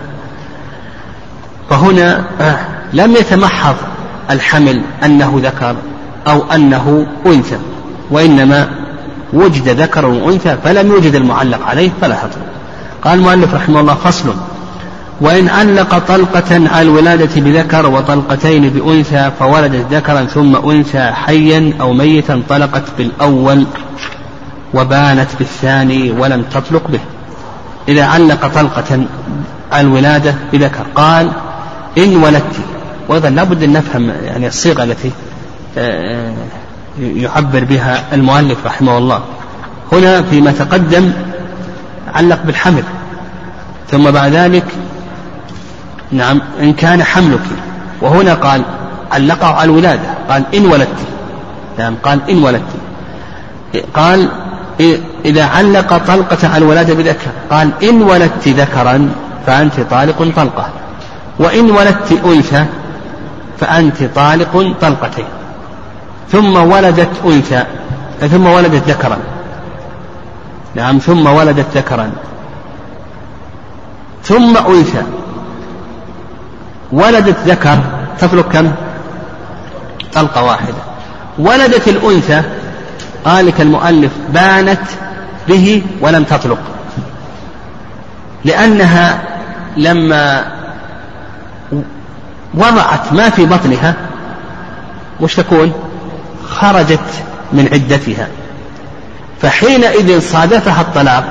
فهنا لم يتمحض الحمل أنه ذكر أو أنه أنثى، وإنما وجد ذكر وأنثى فلم يوجد المعلق عليه فلا تطلق. قال المؤلف رحمه الله: فصل: وإن علق طلقة على الولادة بذكر وطلقتين بأنثى فولدت ذكرا ثم أنثى حيا أو ميتا طلقت بالأول وبانت بالثاني ولم تطلق به. إذا علق طلقة على الولادة بذكر، قال: إن ولدت. وأيضا لابد أن نفهم يعني الصيغة التي يعبر بها المؤلف رحمه الله. هنا فيما تقدم علق بالحمل، ثم بعد ذلك نعم إن كان حملك، وهنا قال علقه على الولادة، قال: إن ولدت. نعم، قال: إن ولدت. قال: إذا علق طلقة على الولادة بذكر، قال: إن ولدت ذكرا فأنت طالق طلقة، وإن ولدت أنثى فأنت طالق طلقتين، ثم ولدت أنثى، ثم ولدت ذكرا. نعم، ثم ولدت ذكرا ثم أنثى، ولدت ذكر تطلق كم؟ طلقة واحدة. ولدت الأنثى، قال لك المؤلف: بانت به ولم تطلق، لأنها لما وضعت ما في بطنها وش تكون؟ خرجت من عدتها، فحينئذ صادفها الطلاق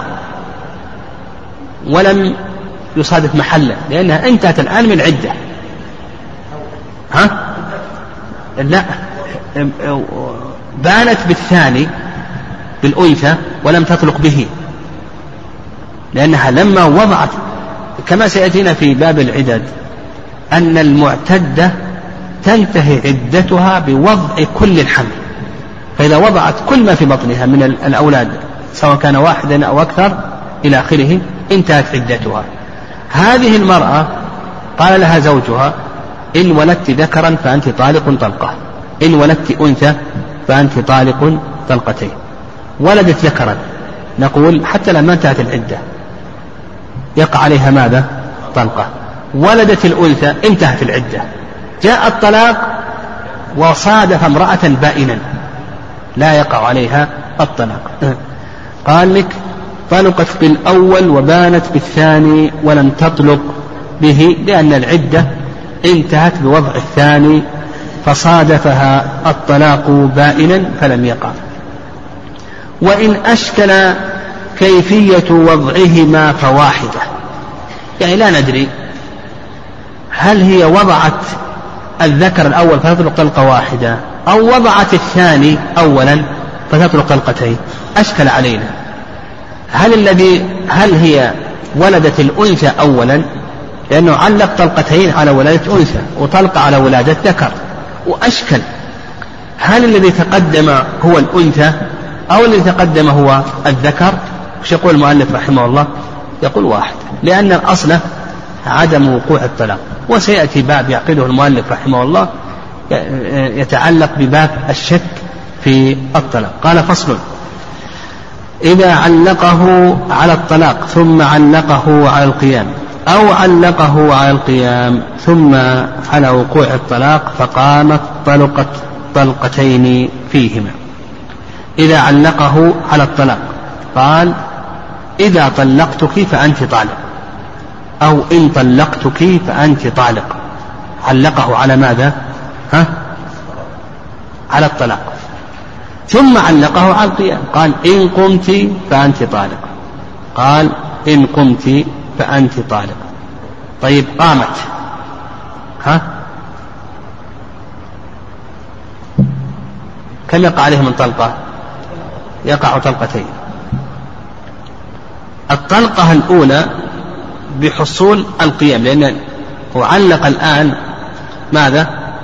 ولم يصادف محله، لأنها انتهت الآن من عدة. لا، بانت بالثاني بالأنثى ولم تطلق به، لأنها لما وضعت، كما سيأتينا في باب العدد، أن المعتدة تنتهي عدتها بوضع كل الحمل، فإذا وضعت كل ما في بطنها من الأولاد سواء كان واحدا أو أكثر إلى آخره انتهت عدتها. هذه المرأة قال لها زوجها: إن ولدت ذكرا فأنت طالق طلقة، إن ولدت أنثى فأنت طالق طلقتين. ولدت ذكرا نقول حتى لما انتهت العدة يقع عليها ماذا؟ طلقة. ولدت الأنثى انتهت العدة، جاء الطلاق وصادف امرأة بائنا لا يقع عليها الطلاق. قال لك طلقت بالأول وبانت بالثاني ولم تطلق به لأن العدة انتهت بوضع الثاني فصادفها الطلاق بائنا فلم يقع. وإن أشكل كيفية وضعهما فواحدة، يعني لا ندري هل هي وضعت الذكر الأول فتطلق طلقة واحدة أو وضعت الثاني أولا فتطلق طلقتين، أشكل علينا. هل هي ولدت الأنثى أولا لأنه علق طلقتين على ولادة أنثى وطلقة على ولادة ذكر، وأشكل هل الذي تقدم هو الأنثى أو الذي تقدم هو الذكر؟ وش يقول المؤلف رحمه الله؟ يقول واحد، لأن الأصل عدم وقوع الطلاق. وسيأتي باب يعقده المؤلف رحمه الله يتعلق بباب الشك في الطلاق. قال فصل: إذا علقه على الطلاق ثم علقه على القيام أو علقه على القيام ثم على وقوع الطلاق فقامت طلقت طلقتين فيهما. إذا علقه على الطلاق قال: إذا طلقتك فأنت طالق، أو إن طلقتك فأنت طالق. علقه على ماذا؟ على الطلاق. ثم علقه على القيام قال: إن قمت فأنت طالق. قال: إن قمت فأنت طالق. طيب قامت، كم يقع عليه من طلقة؟ يقع طلقتين. الطلقة الأولى بحصول القيام، لأنه علق الآن ماذا؟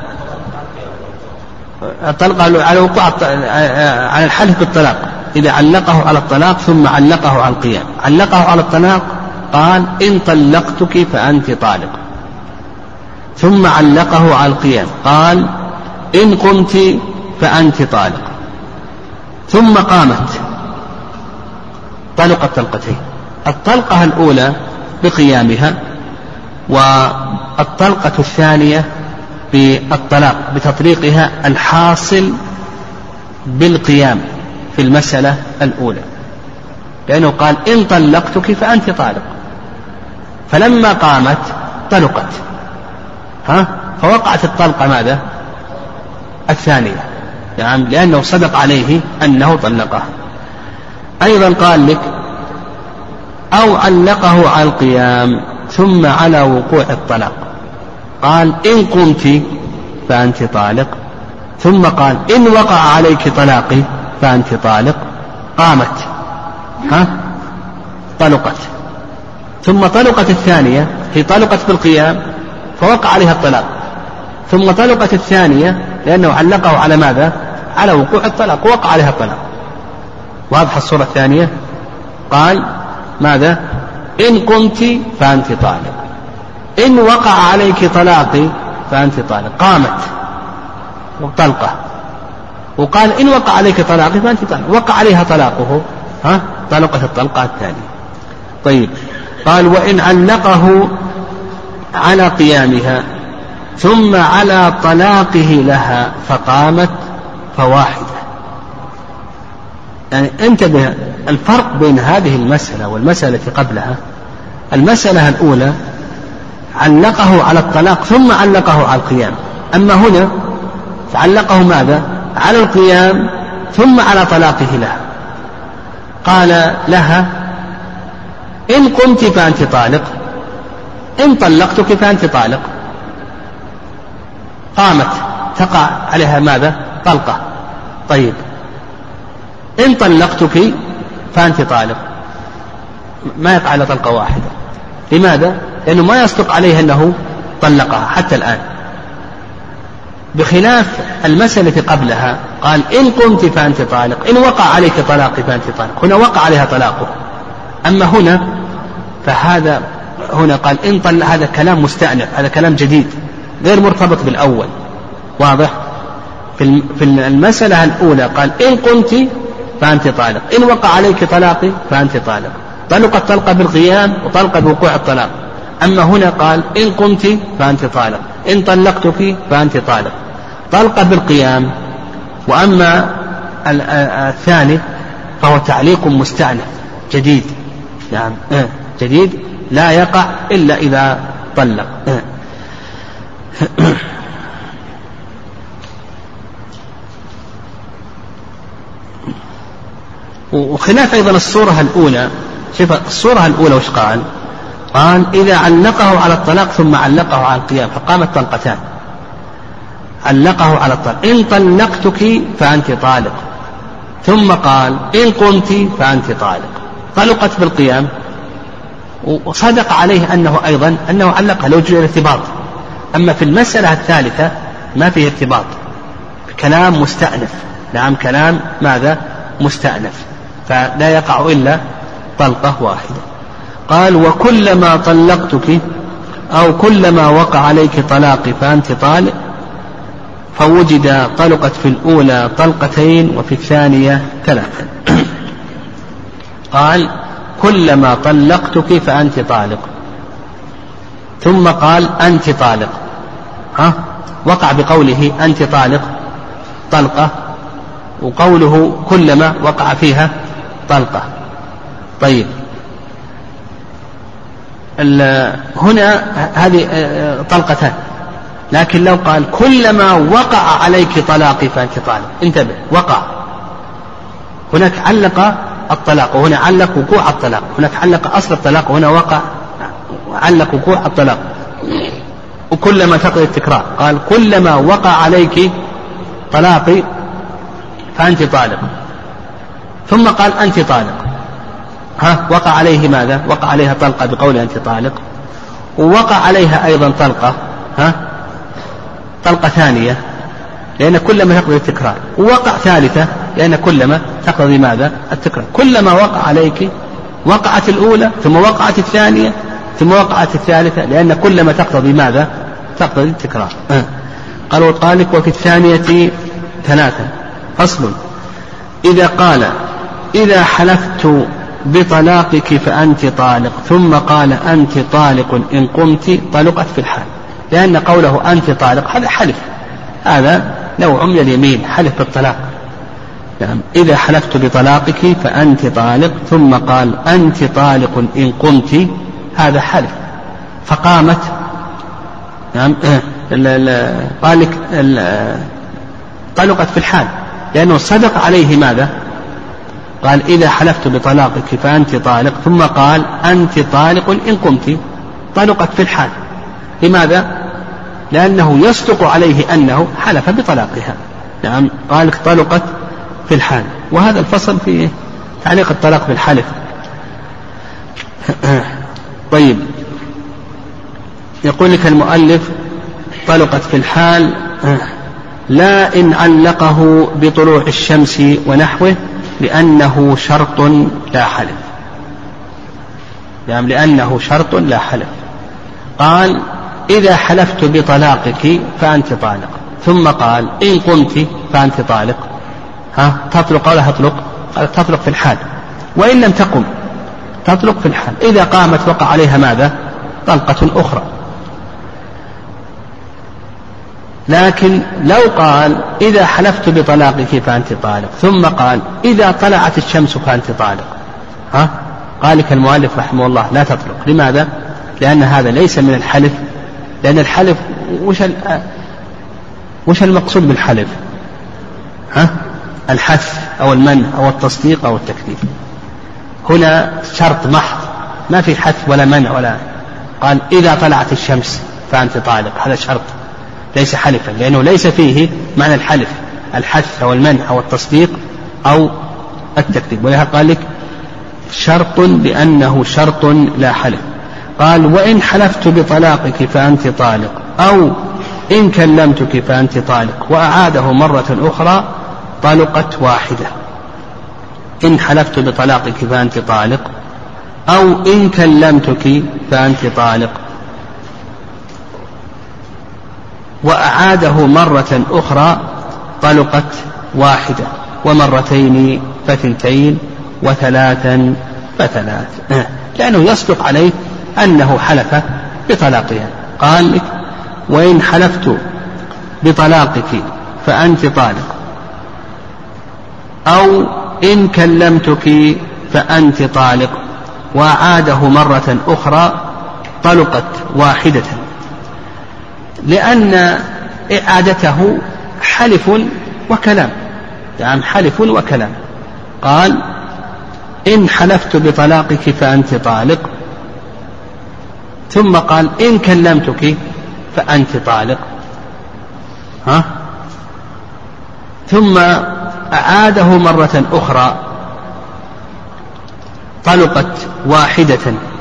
الطلقة على وقوع على الحلف بالطلاق. إذا علقه على الطلاق ثم علقه على القيام. علقه على الطلاق قال: إن طلقتك فأنت طالق. ثم علقه على القيام قال: إن قمت فأنت طالق. ثم قامت طلقت طلقتين. الطلقة الأولى بقيامها، والطلقة الثانية بالطلاق بتطليقها الحاصل بالقيام في المسألة الأولى، لأنه قال: إن طلقتك فأنت طالق، فلما قامت طلقت، فوقعت الطلقة ماذا؟ الثانية، يعني لأنه صدق عليه أنه طلقها. أيضا قال لك: أو علقه على القيام ثم على وقوع الطلاق قال: إن قمت فأنت طالق. ثم قال: إن وقع عليك طلاقي فأنت طالق. قامت، طلقت. ثم طلقت الثانية، هي طلقت بالقيام فوقع عليها الطلاق، ثم طلقت الثانية لأنه علقه على ماذا؟ على وقوع الطلاق، وقع عليها الطلاق. واضحة الصورة الثانية؟ قال ماذا؟ إن قمت فأنت طالق، إن وقع عليك طلاقي فأنت طالق. قامت طلقة، وقال: إن وقع عليك طلاقي فأنت طالق. وقع عليها طلاقه، طلقت الطلقة الثانية. طيب، قال: وإن علقه على قيامها ثم على طلاقه لها فقامت فواحدة. يعني انتبه الفرق بين هذه المسألة والمسألة التي قبلها. المسألة الأولى علقه على الطلاق ثم علقه على القيام، أما هنا فعلقه ماذا؟ على القيام ثم على طلاقه لها. قال لها: إن قمت فأنت طالق، إن طلقتك فأنت طالق. قامت، تقع عليها ماذا؟ طلقة. طيب، إن طلقتك فأنت طالق، ما يقع على طلقة واحدة. لماذا؟ لأنه ما يصدق عليه أنه طلقها حتى الآن، بخلاف المسألة التي قبلها قال: إن قمت فأنت طالق، إن وقع عليك طلاقي فأنت طالق. هنا وقع عليها طلاقه، أما هنا فهذا هنا قال إن طلق. هذا كلام مستأنف، هذا كلام جديد غير مرتبط بالأول. واضح؟ في المسألة الأولى قال إن قمت فأنت طالق، إن وقع عليك طلاقي فأنت طالق، طلق الطلقة بالقيام وطلق بوقوع الطلاق. أما هنا قال إن قمت فأنت طالق، إن طلقتك فأنت طالق، طلقة بالقيام. وأما الثاني فهو تعليق مستأنف جديد، نعم جديد لا يقع إلا إذا طلق. وخلاف أيضا الصورة الأولى. شوف الصورة الأولى وش قال؟ قال إذا علقه على الطلاق ثم علقه على القيام فقامت طلقتان، علقه على الطلاق إن طلقتك فأنت طالق، ثم قال إن قمت فأنت طالق، طلقت بالقيام. وصدق عليه أنه أيضا أنه علقها لو جاء الارتباط. أما في المسألة الثالثة ما فيه ارتباط، كلام مستأنف، نعم كلام ماذا؟ مستأنف، فلا يقع إلا طلقة واحدة. قال وكلما طلقتك أو كلما وقع عليك طلاقي فأنت طالق، فوجد طلقت في الأولى طلقتين وفي الثانية ثلاثة. قال كلما طلقتك فأنت طالق، ثم قال أنت طالق، وقع بقوله أنت طالق طلقة، وقوله كلما وقع فيها طلقة. طيب هنا هذه طلقتان، لكن لو قال كلما وقع عليك طلاقي فأنت طالق، انتبه، وقع، هناك علق الطلاق وهنا علق وقوع الطلاق، هناك علق أصل الطلاق وهنا وقع علق وقوع الطلاق، وكلما تقضي التكرار. قال كلما وقع عليك طلاقي فأنت طالق، ثم قال أنت طالق، وقع عليه ماذا؟ وقع عليها طلقة بقول أنت طالق، ووقع عليها أيضا طلقة طلقة ثانية لأن كلما تقضي التكرار، ووقع ثالثة لأن كلما تقضي ماذا؟ التكرار. كلما وقع عليك وقعت الأولى ثم وقعت الثانية ثم وقعت الثالثة لأن كلما تقضي ماذا؟ تقضي التكرار. قالوا طالق وفي الثانية ثلاثة. فصل: إذا قال إذا حلفت بطلاقك فأنت طالق ثم قال أنت طالق إن قمت، طلقت في الحال، لأن قوله أنت طالق هذا حلف، هذا نوع من اليمين، حلف بالطلاق. نعم. إذا حلفت بطلاقك فأنت طالق ثم قال أنت طالق إن قمت، هذا حلف، فقامت. نعم. طلقت في الحال لأنه صدق عليه ماذا؟ قال إذا حلفت بطلاقك فأنت طالق ثم قال أنت طالق إن قمت، طلقت في الحال. لماذا؟ لأنه يصدق عليه أنه حلف بطلاقها. نعم. قال طلقت في الحال. وهذا الفصل في تعليق الطلاق بالحلف. طيب، يقول لك المؤلف طلقت في الحال لا إن علقه بطلوع الشمس ونحوه لأنه شرط لا حلف. يعني لأنه شرط لا حلف. قال إذا حلفت بطلاقك فأنت طالق، ثم قال إن قمت فأنت طالق، تطلق ولا تطلق؟ قال تطلق في الحال، وإن لم تقم تطلق في الحال. إذا قامت وقع عليها ماذا؟ طلقة أخرى. لكن لو قال إذا حلفت بطلاقك فأنت طالق ثم قال إذا طلعت الشمس فأنت طالق، قال لك المؤلف رحمه الله لا تطلق. لماذا؟ لأن هذا ليس من الحلف، لأن الحلف وش المقصود بالحلف؟ الحث أو المنع أو التصديق أو التكذيب. هنا شرط محض، ما في حث ولا منع ولا. قال إذا طلعت الشمس فأنت طالق، هذا شرط ليس حلفا، لأنه ليس فيه معنى الحلف، الحث أو المنع أو التصديق أو التكذيب. ولهذا قال لك شرط بأنه شرط لا حلف. قال وإن حلفت بطلاقك فأنت طالق أو إن كلمتك فأنت طالق، وأعاده مرة أخرى، طلقت واحدة. إن حلفت بطلاقك فأنت طالق أو إن كلمتك فأنت طالق، وأعاده مرة أخرى، طلقت واحدة، ومرتين فثنتين، وثلاثا فثلاث، لأنه يصدق عليه أنه حلف بطلاقها. قال لك: وإن حلفت بطلاقك فأنت طالق، أو إن كلمتك فأنت طالق، وأعاده مرة أخرى طلقت واحدة، لأن إعادته حلف وكلام، يعني حلف وكلام. قال: إن حلفت بطلاقك فأنت طالق، ثم قال: إن كلمتك فأنت طالق، ثم أعاده مرة أخرى طلقت واحدة،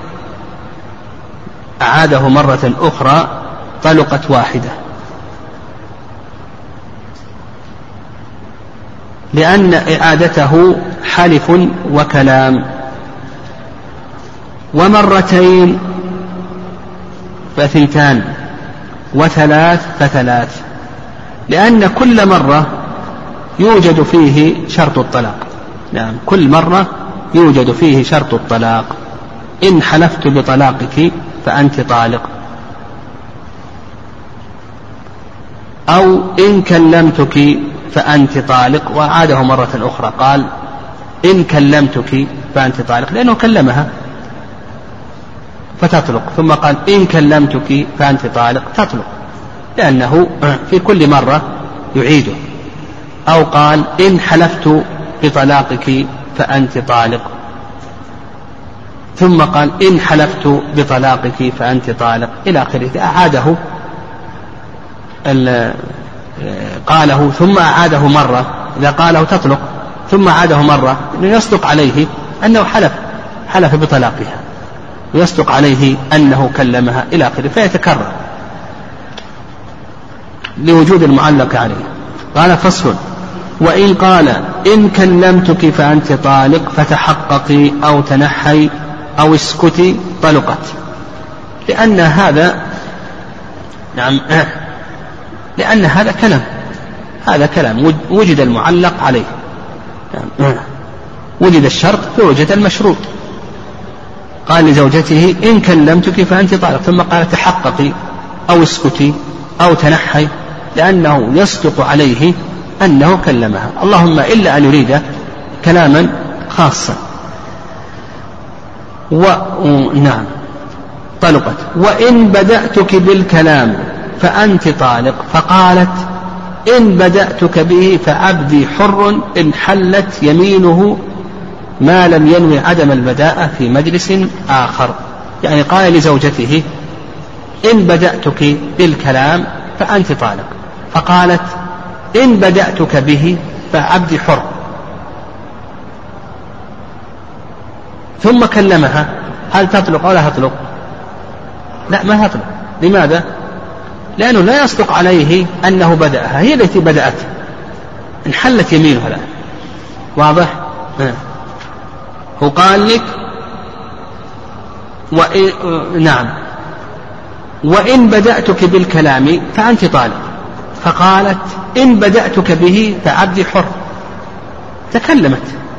أعاده مرة أخرى طلقت واحدة، لأن إعادته حلف وكلام. ومرتين فثنتان، وثلاث فثلاث، لأن كل مرة يوجد فيه شرط الطلاق. نعم، كل مرة يوجد فيه شرط الطلاق. إن حلفت بطلاقك فأنت طالق، أو إن كلمتك فأنت طالق، وأعاده مرة أخرى قال: إن كلمتك فأنت طالق، لأنه كلمها فتطلق، ثم قال: إن كلمتك فأنت طالق تطلق، لأنه في كل مرة يعيده. أو قال: إن حلفت بطلاقك فأنت طالق، ثم قال: إن حلفت بطلاقك فأنت طالق، إلى آخره. أعاده قاله ثم أعاده مرة، إذا قاله تطلق ثم أعاده مرة، يصدق عليه أنه حلف بطلاقها، ويصدق عليه أنه كلمها، إلى آخره، فيتكرر لوجود المعلق عليه. قال: فصل: وإن قال: إن كلمتك فأنت طالق فتحققي أو تنحي أو اسكتي طلقت، لأن هذا لأن هذا كلام وجد المعلق عليه، وجد الشرط فوجد المشروط. قال لزوجته: إن كلمتك فأنت طالق، ثم قال: تحققي أو اسكتي أو تنحي، لأنه يصدق عليه أنه كلمها، اللهم إلا أن يريد كلاما خاصا. نعم، طلقت. وإن بدأتك بالكلام فأنت طالق، فقالت: إن بدأتك به فعبدي حر إن حلت يمينه ما لم ينوي عدم البداءة في مجلس آخر. يعني قال لزوجته: إن بدأتك بالكلام فأنت طالق، فقالت: إن بدأتك به فعبدي حر، ثم كلمها، هل تطلق أو لا تطلق؟ لا، ما تطلق. لماذا؟ لأنه لا يصدق عليه أنه بدأها، هي التي بدأت، انحلت يمينها الآن. واضح؟ هو قال لك: نعم، وإن بدأتك بالكلام فأنت طالق، فقالت: إن بدأتك به فعبدي حر، تكلمت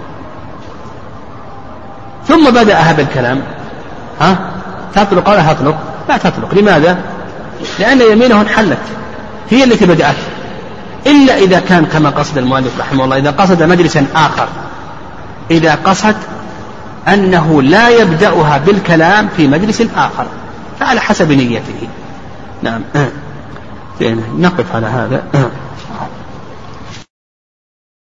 ثم بدأها بالكلام، تطلق ولا تطلق؟ لا تطلق. لماذا؟ لأن يمينه انحلت، هي التي بدأت، إلا إذا كان كما قصد المؤلف رحمه الله، إذا قصد مجلسا آخر، إذا قصد أنه لا يبدأها بالكلام في مجلس آخر، فعلى حسب نيته. نعم، نقف على هذا.